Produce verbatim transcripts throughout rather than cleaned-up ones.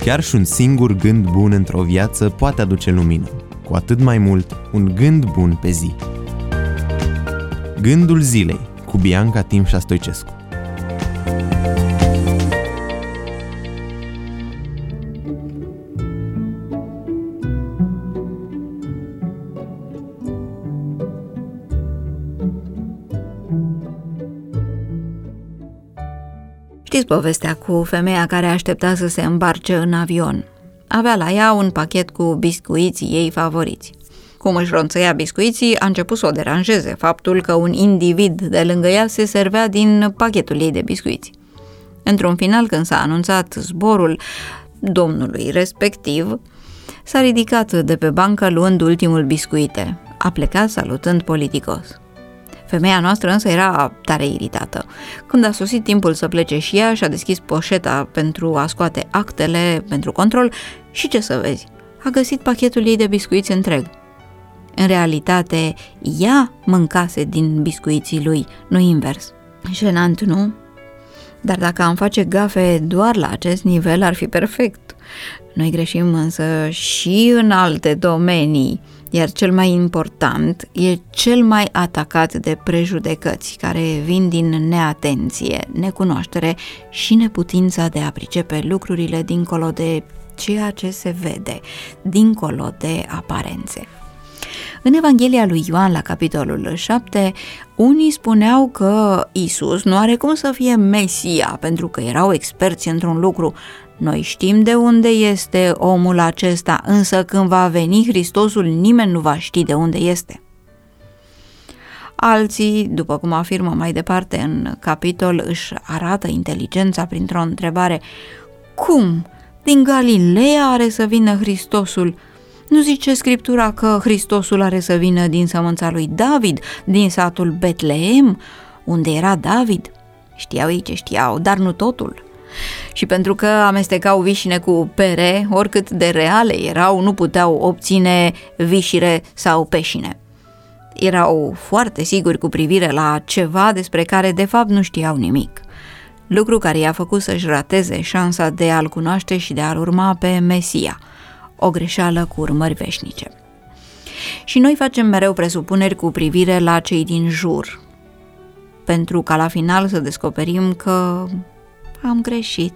Chiar și un singur gând bun într-o viață poate aduce lumină, cu atât mai mult un gând bun pe zi. Gândul zilei cu Bianca Timșa Stoicescu. Știți povestea cu femeia care aștepta să se îmbarce în avion. Avea la ea un pachet cu biscuiții ei favoriți. Cum își ronțăia biscuiții, a început să o deranjeze faptul că un individ de lângă ea se servea din pachetul ei de biscuiți. Într-un final, când s-a anunțat zborul domnului respectiv, s-a ridicat de pe bancă luând ultimul biscuite. A plecat salutând politicos. Femeia noastră însă era tare iritată. Când a sosit timpul să plece și ea, și-a deschis poșeta pentru a scoate actele pentru control și ce să vezi, a găsit pachetul ei de biscuiți întreg. În realitate, ea mâncase din biscuiții lui, nu invers. Jenant, nu? Dar dacă am face gafe doar la acest nivel, ar fi perfect. Noi greșim însă și în alte domenii, iar cel mai important e cel mai atacat de prejudecăți care vin din neatenție, necunoaștere și neputința de a pricepe lucrurile dincolo de ceea ce se vede, dincolo de aparențe. În Evanghelia lui Ioan, la capitolul șapte, unii spuneau că Iisus nu are cum să fie Mesia, pentru că erau experți într-un lucru. Noi știm de unde este omul acesta, însă când va veni Hristosul, nimeni nu va ști de unde este. Alții, după cum afirmă mai departe în capitol, își arată inteligența printr-o întrebare: cum? Din Galileea are să vină Hristosul? Nu zice Scriptura că Hristosul are să vină din sămânța lui David, din satul Betlehem, unde era David? Știau ei ce știau, dar nu totul. Și pentru că amestecau vișine cu pere, oricât de reale erau, nu puteau obține vișire sau peșine. Erau foarte siguri cu privire la ceva despre care de fapt nu știau nimic. Lucru care i-a făcut să-și rateze șansa de a-L cunoaște și de a-L urma pe Mesia. O greșeală cu urmări veșnice. Și noi facem mereu presupuneri cu privire la cei din jur, pentru ca la final să descoperim că am greșit.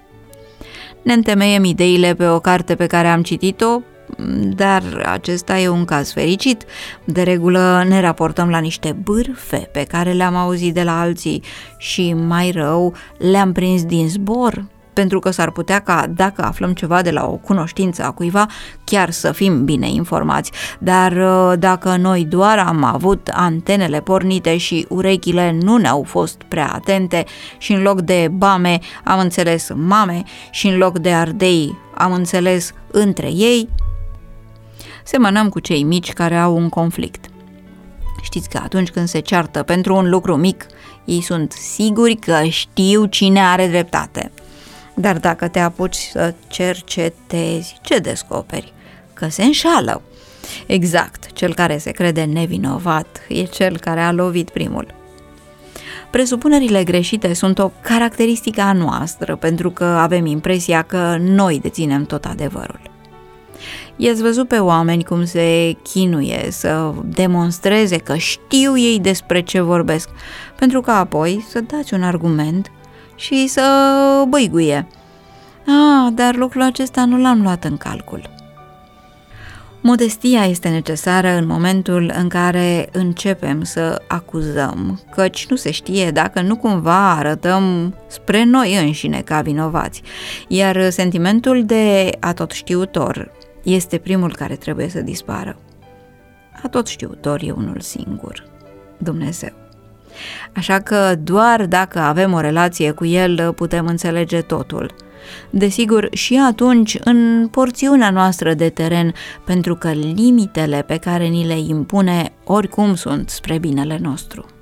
Ne întemeiem ideile pe o carte pe care am citit-o, dar acesta e un caz fericit. De regulă ne raportăm la niște bârfe pe care le-am auzit de la alții și, mai rău, le-am prins din zbor, pentru că s-ar putea ca, dacă aflăm ceva de la o cunoștință a cuiva, chiar să fim bine informați. Dar dacă noi doar am avut antenele pornite și urechile nu ne-au fost prea atente și în loc de bame am înțeles mame și în loc de ardei am înțeles între ei, semănăm cu cei mici care au un conflict. Știți că atunci când se ceartă pentru un lucru mic, ei sunt siguri că știu cine are dreptate. Dar dacă te apuci să cercetezi, ce descoperi? Că se înșală. Exact, cel care se crede nevinovat e cel care a lovit primul. Presupunerile greșite sunt o caracteristică a noastră, pentru că avem impresia că noi deținem tot adevărul. I-ați văzut pe oameni cum se chinuie să demonstreze că știu ei despre ce vorbesc, pentru că apoi să dați un argument și să băiguie. Ah, dar lucrul acesta nu l-am luat în calcul. Modestia este necesară în momentul în care începem să acuzăm, căci nu se știe dacă nu cumva arătăm spre noi înșine ca vinovați, iar sentimentul de atotștiutor este primul care trebuie să dispară. Atotștiutor e unul singur, Dumnezeu. Așa că doar dacă avem o relație cu El putem înțelege totul. Desigur, și atunci în porțiunea noastră de teren, pentru că limitele pe care ni le impune oricum sunt spre binele nostru.